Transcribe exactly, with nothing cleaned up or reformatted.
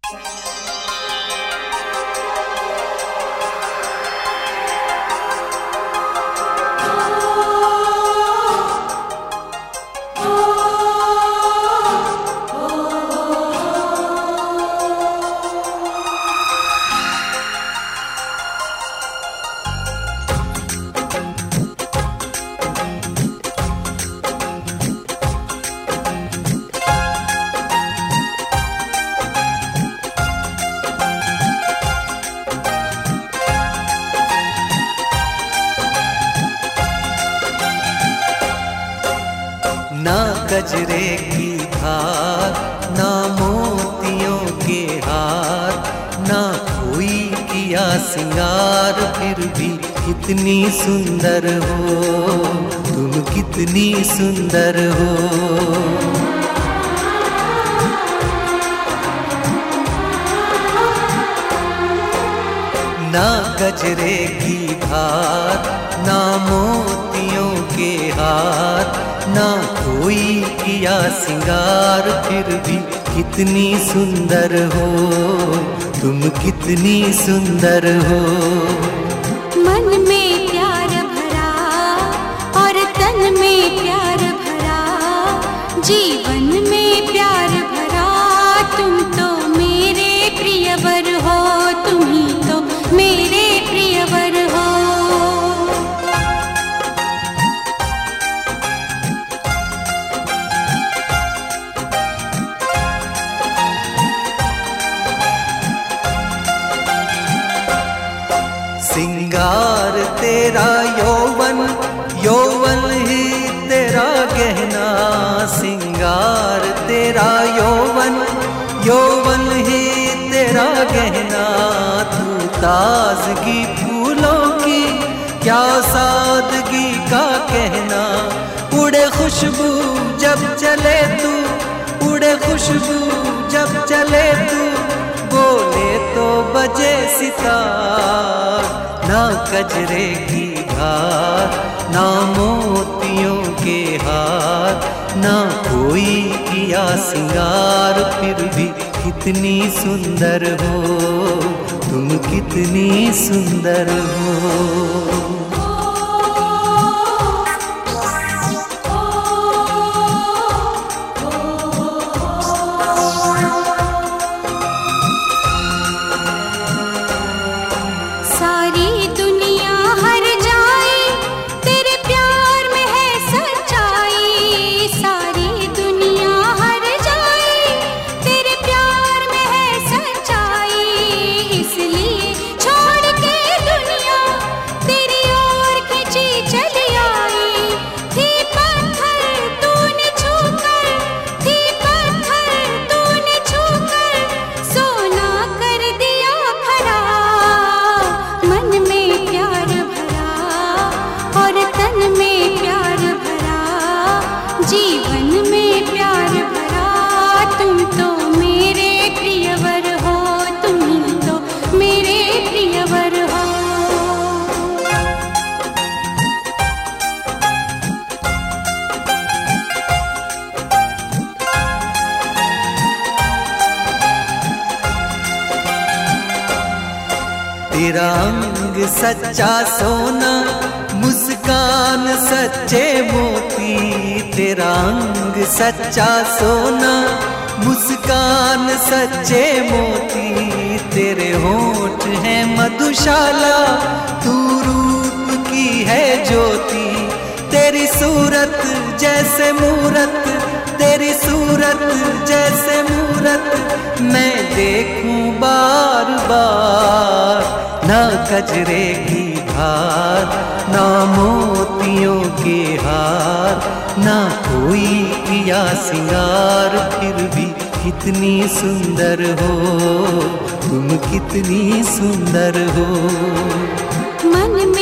ना गजरे की धार, ना मोतियों के हार, ना कोई किया सिंगार, फिर भी कितनी सुंदर हो तुम, कितनी सुंदर हो। ना गजरे की धार, ना मोतियों के हार, ना कोई किया सिंगार, फिर भी कितनी सुंदर हो तुम, कितनी सुंदर हो। मन में प्यार भरा और तन में प्यार भरा, जीवन में प्यार भरा, तुम तो मेरे प्रियवर हो, तुम ही तो मेरे प्रियवर हो। सिंगार तेरा यौवन, यौवन ही तेरा गहना, सिंगार तेरा यौवन, यौवन ही तेरा गहना। तू ताजगी फूलों की, क्या सादगी का कहना, उड़े खुशबू जब चले तू, उड़े खुशबू जब चले तू, बोले तो बजे सितार। ना गजरे की धार, ना मोतियों के हार, ना कोई किया सिंगार, फिर भी कितनी सुंदर हो तुम, कितनी सुंदर हो। सारी दुनिया हर जाए तेरे प्यार में है सच्चाई, सारी दुनिया हर जाए तेरे प्यार में है सच्चाई, इसलिए छोड़ के दुनिया तेरी ओर खिंची चली आई। थी पत्थर तूने छूकर, थी पत्थर तूने छूकर, सोना कर दिया खरा। मन में प्यार भरा और तन में प्यार भरा, जीवन में प्यार भरा, तुम तो मेरे प्रियवर हो, तुम ही तो मेरे प्रियवर हो। तेरा अंग सच्चा सोना, मुस्कान सच्चे मोती, तेरा अंग सच्चा सोना, मुस्कान सच्चे मोती, तेरे होंठ हैं मधुशाला, तू रूप की है ज्योति, तेरी सूरत जैसे मूरत, तेरी सूरत जैसे मूरत, मैं देखूं बार बार। ना गजरे की धार, ना मोतियों के हार, ना कोई किया सिंगार, फिर भी कितनी सुंदर हो तुम, कितनी सुंदर हो। मन